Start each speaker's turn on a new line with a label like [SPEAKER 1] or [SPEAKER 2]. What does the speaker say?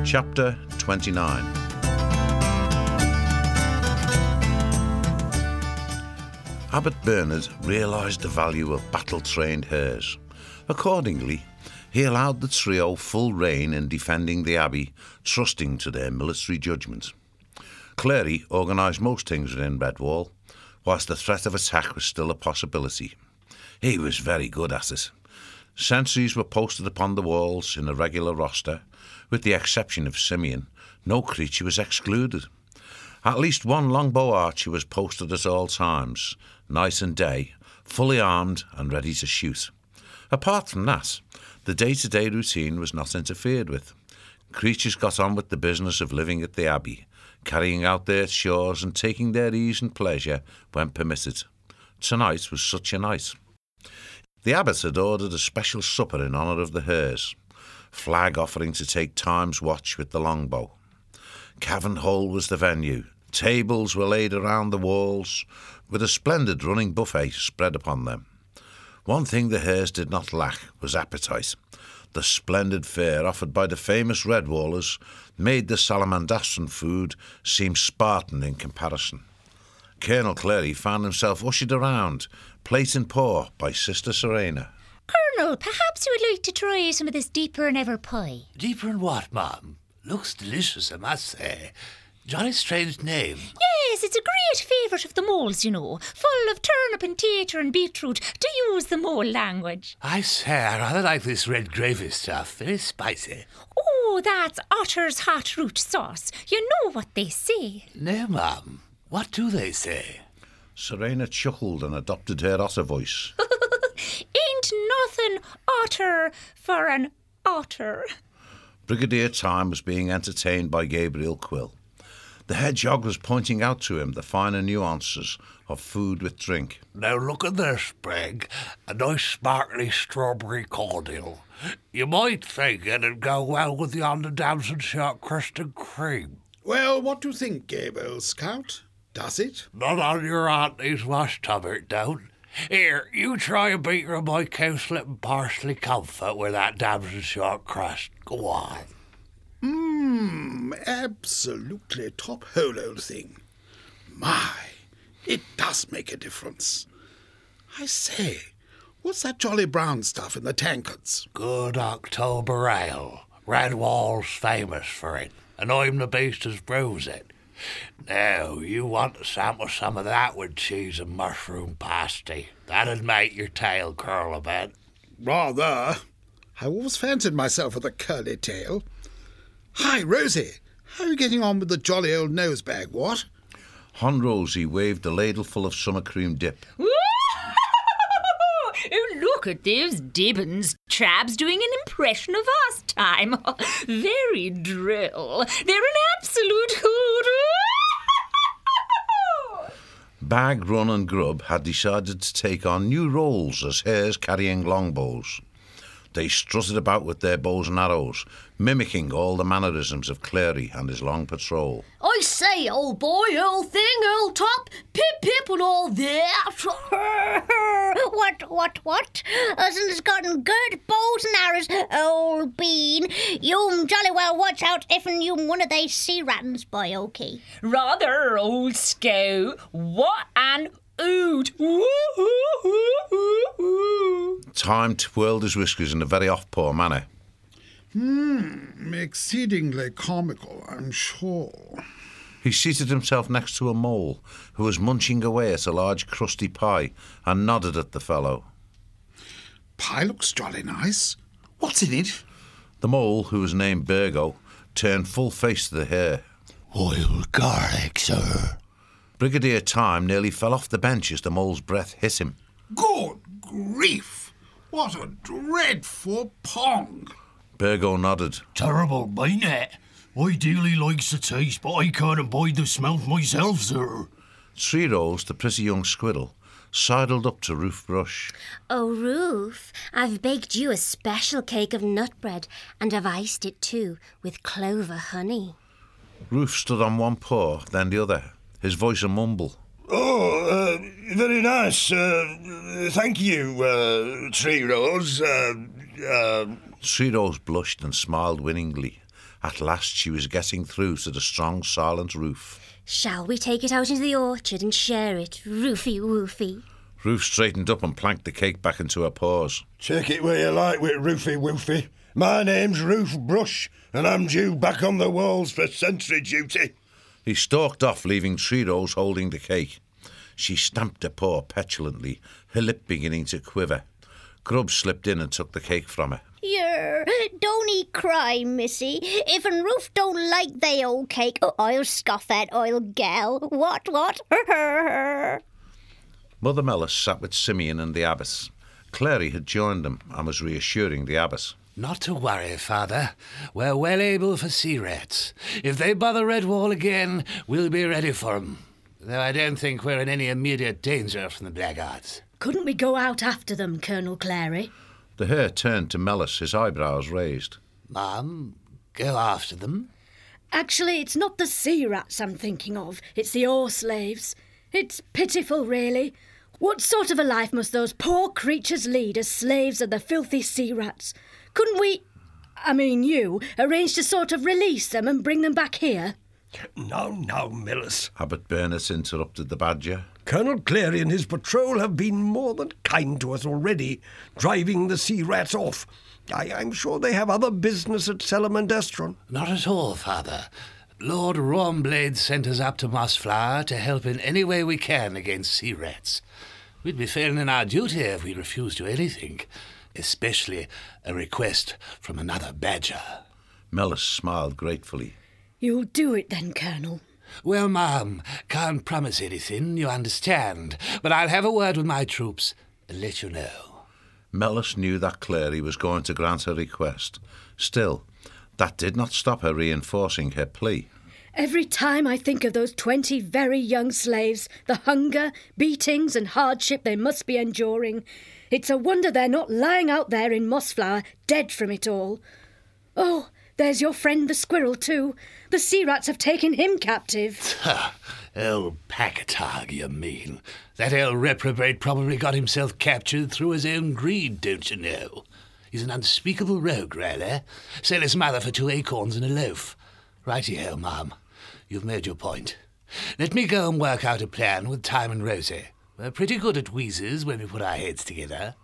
[SPEAKER 1] Chapter 29. Abbot Bernard realised the value of battle-trained hares. Accordingly, he allowed the trio full rein in defending the abbey, trusting to their military judgment. Clary organised most things within Redwall, whilst the threat of attack was still a possibility. He was very good at it. Sentries were posted upon the walls in a regular roster. With the exception of Simeon, no creature was excluded. At least one longbow archer was posted at all times, night and day, fully armed and ready to shoot. Apart from that, the day-to-day routine was not interfered with. Creatures got on with the business of living at the abbey, carrying out their chores and taking their ease and pleasure when permitted. Tonight was such a night. The abbot had ordered a special supper in honour of the hares, Flag offering to take time's watch with the longbow. Cavern Hole was the venue. Tables were laid around the walls, with a splendid running buffet spread upon them. One thing the hares did not lack was appetite. The splendid fare offered by the famous Redwallers made the Salamandastran food seem Spartan in comparison. Colonel Clary found himself ushered around, plate in paw, by Sister Serena.
[SPEAKER 2] Colonel, perhaps you would like to try some of this deeper and ever pie.
[SPEAKER 3] Deeper in what, ma'am? Looks delicious, I must say. Jolly strange name.
[SPEAKER 2] Yes, it's a great favourite of the moles, you know. Full of turnip and tater and beetroot, to use the mole language.
[SPEAKER 3] I say, I rather like this red gravy stuff. Very spicy.
[SPEAKER 2] Oh, that's Otter's hot root sauce. You know what they say.
[SPEAKER 3] No, ma'am. What do they say?
[SPEAKER 1] Serena chuckled and adopted her otter voice.
[SPEAKER 2] Ain't nothing otter for an otter.
[SPEAKER 1] Brigadier Time was being entertained by Gabriel Quill. The hedgehog was pointing out to him the finer nuances of food with drink.
[SPEAKER 3] Now look at this, Sprig. A nice sparkly strawberry cordial. You might think it'd go well with the underdams and short crust and cream.
[SPEAKER 4] Well, what do you think, Gabriel Scout? Does it?
[SPEAKER 3] Not on your auntie's wash tub, it don't. Here, you try a beater of my cowslip and parsley comfort with that damson short crust. Go on.
[SPEAKER 4] Absolutely top-hole, old thing. My, it does make a difference. I say, what's that jolly brown stuff in the tankards?
[SPEAKER 3] Good October ale. Redwall's famous for it, and I'm the beast as brews it. Now, you want to sample some of that with cheese and mushroom pasty. That'd make your tail curl a bit.
[SPEAKER 4] Rather. I always fancied myself with a curly tail. Hi, Rosie. How are you getting on with the jolly old nosebag, what?
[SPEAKER 1] Hon Rosie waved a ladleful of summer cream dip.
[SPEAKER 2] Oh, look at those dibbons. Trab's doing an impression of us time. Very drill. They're an absolute hoot.
[SPEAKER 1] Bag, Run and Grub had decided to take on new roles as hares carrying longbows. They strutted about with their bows and arrows, mimicking all the mannerisms of Clary and his long patrol.
[SPEAKER 5] I say, old boy, old thing, old top, pip and all that.
[SPEAKER 6] What? Hasn't gotten good bows and arrows, old bean. You jolly well watch out if you one of they sea rattens, boy, okay?
[SPEAKER 2] Rather, old scout. What an oot.
[SPEAKER 1] Time twirled his whiskers in a very off-poor manner.
[SPEAKER 4] Exceedingly comical, I'm sure.
[SPEAKER 1] He seated himself next to a mole who was munching away at a large crusty pie and nodded at the fellow.
[SPEAKER 4] Pie looks jolly nice. What's in it?
[SPEAKER 1] The mole, who was named Burgo, turned full face to the hare.
[SPEAKER 3] Wild garlic, sir.
[SPEAKER 1] Brigadier Time nearly fell off the bench as the mole's breath hit him.
[SPEAKER 4] Good grief! What a dreadful pong!
[SPEAKER 1] Burgo nodded.
[SPEAKER 7] Terrible, ain't it? I dearly likes the taste, but I can't abide the smell myself, sir.
[SPEAKER 1] Tree Rose, the pretty young squirrel, sidled up to Ruth Brush.
[SPEAKER 6] Oh, Ruth, I've baked you a special cake of nut bread, and I've iced it too, with clover honey.
[SPEAKER 1] Ruth stood on one paw, then the other, his voice a mumble.
[SPEAKER 8] Oh, very nice. Thank you, Tree Rose.
[SPEAKER 1] Tree Rose blushed and smiled winningly, At last she was getting through to the strong, silent Ruth.
[SPEAKER 9] Shall we take it out into the orchard and share it, Roofy Woofy?
[SPEAKER 1] Ruth straightened up and planked the cake back into her paws.
[SPEAKER 8] Take it where you like with Roofy Woofy. My name's Ruth Brush, and I'm due back on the walls for sentry duty.
[SPEAKER 1] He stalked off, leaving Tree-Rose holding the cake. She stamped her paw petulantly, her lip beginning to quiver. Grub slipped in and took the cake from her.
[SPEAKER 6] Yer, don't 'ee cry, missy. If an Ruth don't like they old cake, I'll scoff at old gal. What?
[SPEAKER 1] Mother Mellis sat with Simeon and the abbess. Clary had joined them and was reassuring the abbess.
[SPEAKER 3] Not to worry, Father. We're well able for sea rats. If they bother Redwall again, we'll be ready for 'em. Though I don't think we're in any immediate danger from the blackguards.
[SPEAKER 5] Couldn't we go out after them, Colonel Clary?
[SPEAKER 1] The Hare turned to Mellis, his eyebrows raised.
[SPEAKER 3] Mum, go after them?
[SPEAKER 5] Actually, it's not the sea rats I'm thinking of. It's the ore slaves. It's pitiful, really. What sort of a life must those poor creatures lead as slaves of the filthy sea rats? Couldn't we, you, arrange to sort of release them and bring them back here?
[SPEAKER 8] Now, Millis.
[SPEAKER 1] Abbot Burnett interrupted the Badger.
[SPEAKER 8] Colonel Clary and his patrol have been more than kind to us already, driving the sea rats off. I'm sure they have other business at Salamandestron.
[SPEAKER 3] Not at all, Father. Lord Rawmblade sent us up to Mossflower to help in any way we can against sea rats. We'd be failing in our duty if we refused to anything, especially a request from another badger.
[SPEAKER 1] Mellis smiled gratefully.
[SPEAKER 5] You'll do it then, Colonel.
[SPEAKER 3] Well, Ma'am, can't promise anything, you understand, but I'll have a word with my troops and let you know.
[SPEAKER 1] Mellis knew that Clary was going to grant her request. Still, that did not stop her reinforcing her plea.
[SPEAKER 5] Every time I think of those 20 very young slaves, the hunger, beatings and hardship they must be enduring, it's a wonder they're not lying out there in Mossflower, dead from it all. Oh, there's your friend the squirrel too. The sea rats have taken him captive.
[SPEAKER 3] Old Packatag, you mean. That old reprobate probably got himself captured through his own greed, don't you know? He's an unspeakable rogue, really. Sell his mother for 2 acorns and a loaf. Righty-ho, Mum. You've made your point. Let me go and work out a plan with Time and Rosie. We're pretty good at wheezes when we put our heads together.